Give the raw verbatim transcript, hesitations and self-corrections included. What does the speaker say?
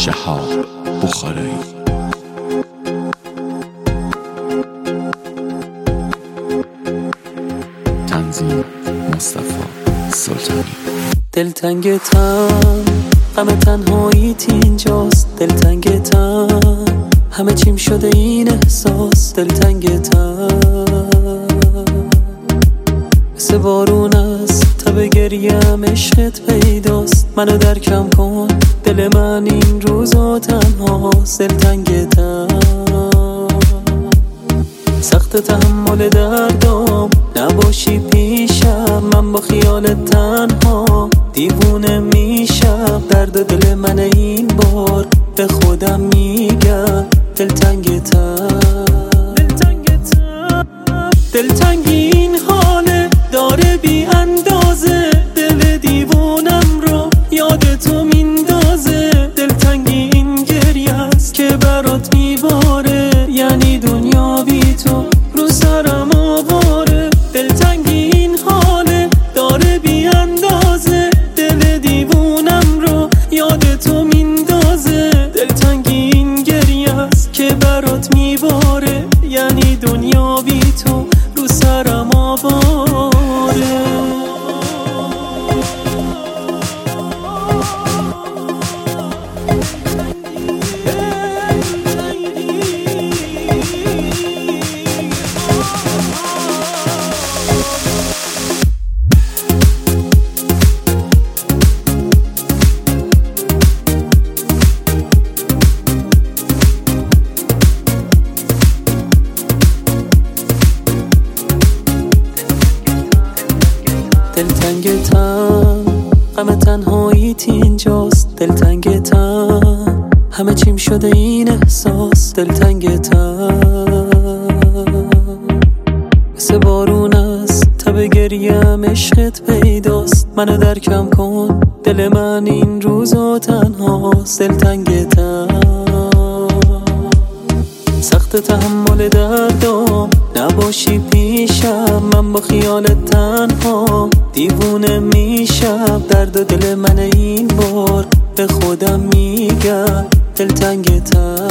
شهاب بخارایی. تنظیم مصطفی سلطانی. دلتنگتم، غم تنهاییت اینجاست. دلتنگتم، همه چیم شده این احساس. دلتنگتم مثل بارون است، تب گریم عشقت پیداست. منو درکم کن، دل من این روزا تنهاست. دلتنگتم، سخت تحمل دردام، نباشی پیشم من با خیالت تنها دیوونه میشم. درد دل من این بار به خودم میگم. دلتنگتم، دلتنگتم، دلتنگی این حاله داره بی اندازه. دل دیوونم رو یاد تو میندازه. دلتنگی این گریه است که برات میباره، یعنی دنیا بی تو رو سرم آواره. دلتنگی این حاله داره بی اندازه. دل دیوونم رو یاد تو میندازه. دلتنگی این گریه است که برات میباره، یعنی دنیا بی تو رو سرم آواره. دلتنگتم، غم تنهاییت اینجاست. دلتنگتم، همه چیم شده این احساس. دلتنگتم مثل بارون است، تب گریم عشقت پیداست. منو درکم کن، دل من این روزا تنهاست. دلتنگتم، سخت تحمل دردام، نباشی پیشم من با خیالت تنها دیوونه میشم. درد دل من این بار به خودم میگم. دلتنگتم.